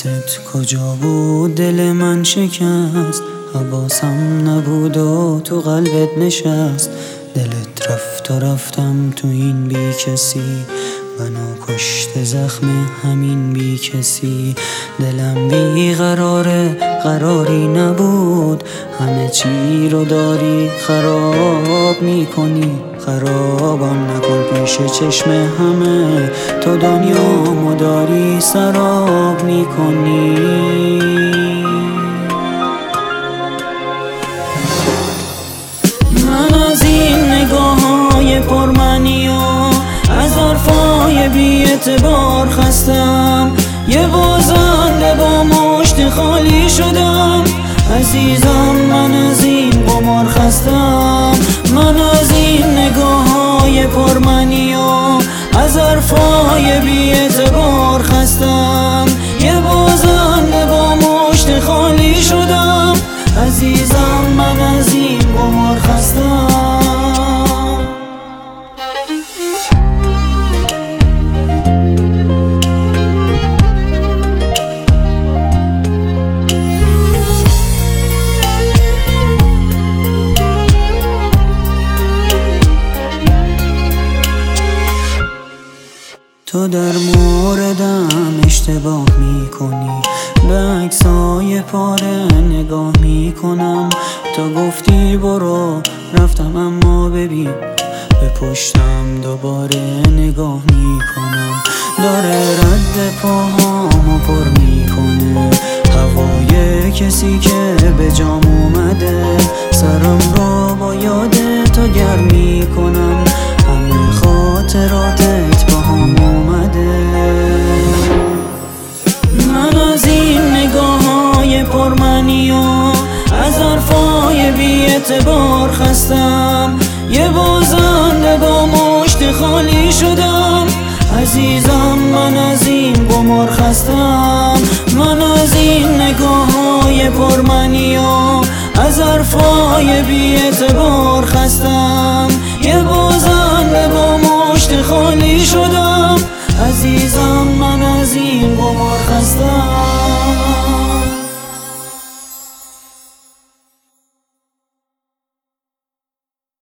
حست کجا بود دل من شکست، حواسم نبود و تو قلبت نشست. دلت رفت و رفتم تو این بی کسی، منو کشت زخم همین بی کسی. دلم بی قراره قراری نبود، همه چی رو داری خراب میکنی. خرابم نکن پیش چشم همه، تو دنیامو داری سراب میکنی. من از این نگاه‌های پرمعنی و از حرفای بی اعتبار خستم، یه بازنده با مشت خالی شدم. عزیزم من از این قمار خستم، من از این نگاه‌های پرمعنی و از حرفای بی اعتبار خستم، یه بازنده با مشت خالی شدم. عزیزم من از این قمار خستم. تو در موردم اشتباه میکنی، به عکسای پاره نگاه میکنم. تو گفتی برو رفتم، اما ببین به پشتم دوباره نگاه میکنم. داره رد پاهامو پر میکنه هوای کسی که به جام اومده. سرم رو با یاد تو گرم میکنم، همه خاطراتت با هم اومده. من از این نگاه‌های پرمعنی و از حرفای بی اعتبار خستم، یه بازنده با مشت خالی شدم. عزیزم من از این قمار خستم، من از این نگاه‌های پرمعنی و از حرفای بی اعتبار خستم،